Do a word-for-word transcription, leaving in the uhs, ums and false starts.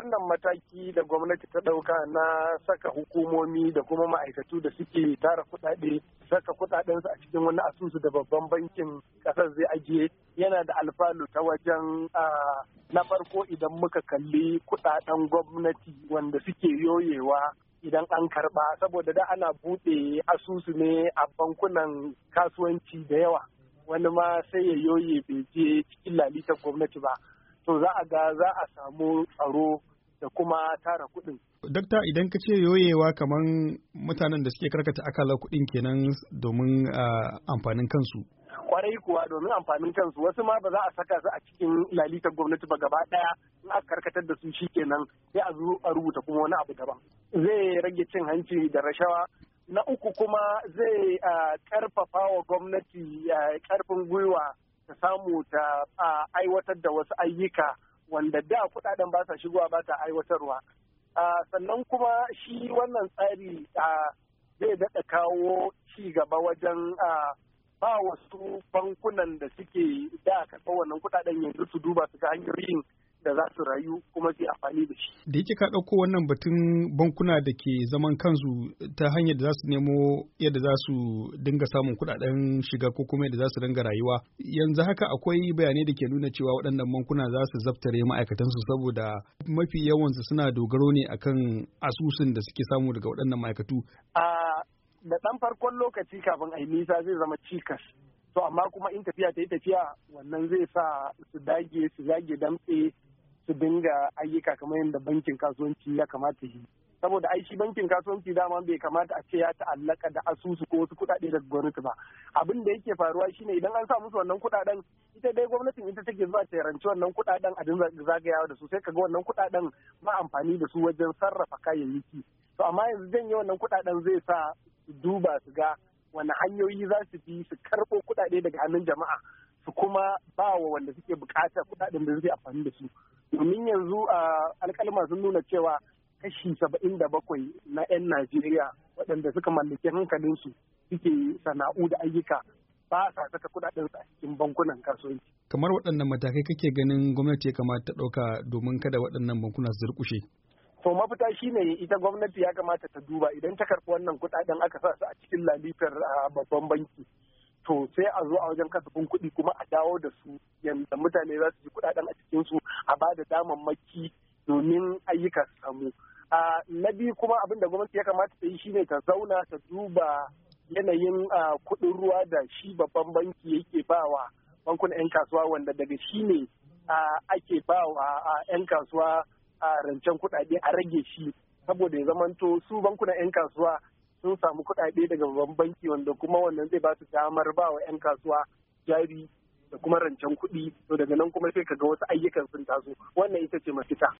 wannan mataki da gwamnati ta ɗauka na saka hukumomi da kuma ma'aikatu da suke tara kuɗaɗe saka kuɗaɗensu a cikin wani asusu da babban bankin ƙasar zai ajiye yana da alfanu ta wajen na farko idan muka kalli kuɗaɗen gwamnati wanda suke yoyewa idan an karɓa saboda da ana buɗe asusu ne a bankunan kasuwanci da yawa wani ma sai ya yoye bai je cikin lalitar gwamnati ba. To za a ga za a samu tsaro da kuma tara kuɗin. Dokta idan ka ce yoyewa kamar mutanen da suke karkata akalar kuɗin kenan domin amfanin kansu. Kwarai kuwa domin amfanin kansu wasu ma ba za a saka su a cikin lalitar gwamnati ba gaba ɗaya in aka karkatar da su shi kenan sai a zo a rubuta kuma wani abu daban. Zai rage cin hanci da rashawa. Na uku kuma zai karfafa wa gwamnati karfin gwiwa ta samu ta aiwatar da wasu ayyuka wanda da kudaden ba sa shigowa ba ta aiwatarwa. Sannan kuma shi wannan tsari zai daɗa kawo ci gaba wajen ba wasu bankunan da suke da karɓar wannan kudaden yanzu su duba su ga hanyoyin da za su rayu kuma su amfani da shi. Da yake ka ɗauko wannan batun bankuna da ke zaman kansu ta hanyar da za su nemo yadda za su dinga samun kuɗaɗen shiga ko kuma yadda za su dinga rayuwa. Yanzu haka akwai bayanai da ke nuna cewa waɗannan bankuna za su zaftare ma'aikatansu saboda mafi yawansu suna dogaro ne akan asusun da suke samu daga waɗannan ma'aikatu. A da ɗan farkon lokaci kafin a yi nisa zai zama cikas. To amma kuma in tafiya ta yi tafiya wannan zai sa su dage su zage damtse su dinga ayyuka kamar yadda bankin kasuwanci ya kamata yi saboda ai shi bankin kasuwanci dama bai kamata a ce ya ta'allaka da asusu ko wasu kuɗaɗe daga gwamnati ba abin da yake faruwa shine idan an sa musu wannan kuɗaɗen ita dai gwamnatin ita take zuwa ta ranci wannan kuɗaɗen a dinga zagayawa da su sai kaga wannan kuɗaɗen ba amfani da su wajen sarrafa kayayyaki to amma yanzu janye wannan kuɗaɗen zai sa su duba su ga wani hanyoyi za su bi su karɓo kuɗaɗe daga hannun jama'a su kuma ba wa wanda suke buƙatar kuɗaɗen da suke amfani da su domin yanzu a alƙalma sun nuna cewa kashi saba'in da bakwai na 'yan Najeriya waɗanda suka mallaki hankalinsu suke sana'u da ayyuka ba sa saka kuɗaɗensu a cikin bankunan kasuwanci. Kamar waɗannan matakai kake ganin gwamnati ya kamata ta ɗauka domin kada waɗannan bankuna su durƙushe? To mafita shine ita gwamnati ya kamata ta duba idan ta karɓi wannan kuɗaɗen aka sa su a cikin lalitar babban banki. To sai a zo a wajen kasafin kuɗi kuma a dawo da su yadda mutane za su ji kuɗaɗen a cikin su a ba da damammaki domin ayyuka su samu. Na biyu kuma abin da gwamnati ya kamata ta yi shine ta zauna ta duba yanayin kuɗin ruwa da shi babban banki yake bawa bankunan 'yan kasuwa wanda daga shi ne ake bawa 'yan kasuwa rancen kuɗaɗe a rage shi saboda ya zamanto su bankunan 'yan kasuwa sun samu kuɗaɗe daga babban banki wanda kuma wannan zai ba su damar ba wa 'yan kasuwa jari da kuma rancen kuɗi to daga nan kuma sai ka ga wasu ayyukan sun taso wannan ita ce mafita.